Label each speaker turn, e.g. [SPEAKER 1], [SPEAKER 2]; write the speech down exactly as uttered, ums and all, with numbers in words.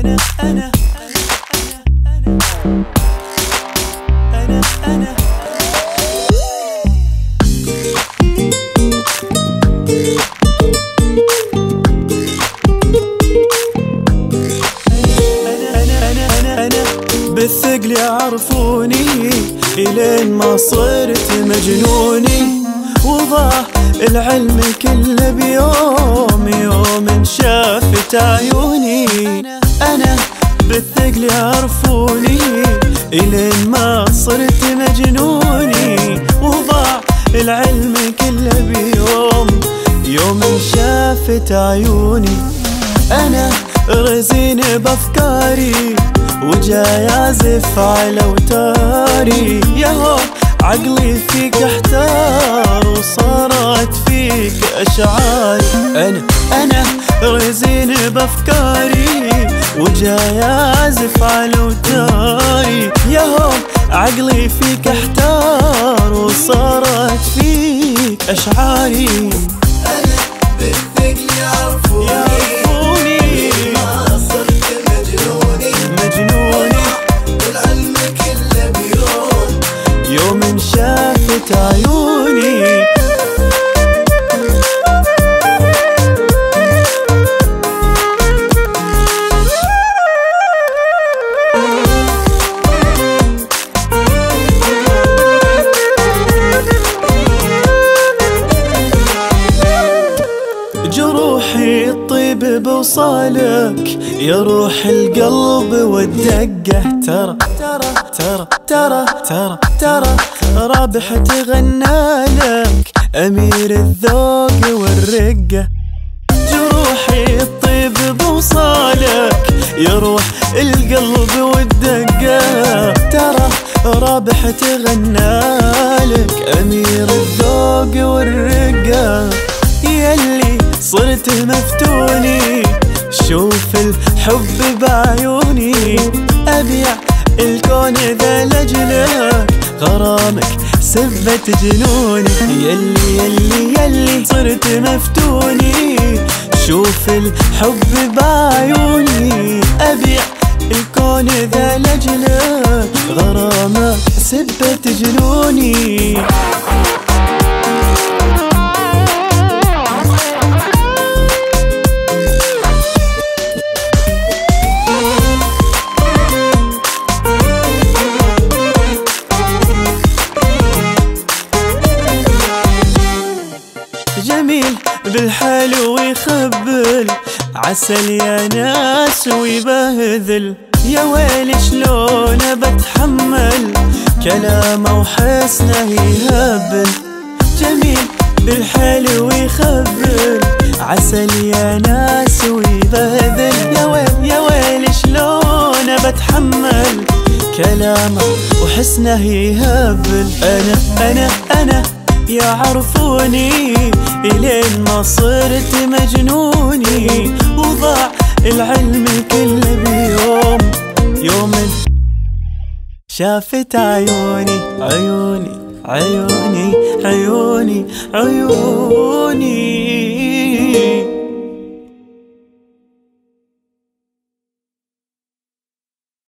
[SPEAKER 1] أنا أنا أنا أنا أنا بالثقل يعرفوني إلين ما صرت مجنوني، وضاع العلم كله بيوم يوم شافت عيوني. أنا بالثقل يعرفوني إلين ما صرت مجنوني، وضاع العلم كله بيوم يوم شافت عيوني. أنا رزين بأفكاري وجاي أعزف على أوتاري، ياهو عقلي فيك احتار وصارت فيك أشعاري. أنا أنا رزين بأفكاري وجاي أعزف على أوتاري، ياهو عقلي فيك احتار وصارت فيك أشعاري.
[SPEAKER 2] أنا بالثقل يعرفوني
[SPEAKER 1] يوم شافت عيوني. جروحي الطيب بوصالك يا روح القلب والدقة، ترى ترى ترى ترى ترى ترى رابح تغنالك أمير الذوق والرقة. جروحي الطيب بوصالك يا روح القلب والدقة، ترى رابح تغنالك أمير الذوق والرقة. يلي صرت مفتوني شوف الحب بعيوني، أبيع الكون ذا لجلك غرامك سبت جنوني. يلي يلي يلي صرت مفتوني شوف الحب بعيوني، أبيع الكون ذا لجلك غرامك سبت جنوني. جميل بالحلو يخبل عسل يا ناس ويبهذل، يا ويلي شلون بتحمل كلامه وحسنه يهبل. جميل بالحلو يخبل عسل يا ناس ويبهذل، يا ويل يا ويلي شلون بتحمل كلامه وحسنه يهبل. أنا أنا أنا يعرفوني إلين ما صرت مجنوني، وضاع العلم كله بيوم يوم شافت عيوني عيوني عيوني عيوني عيوني.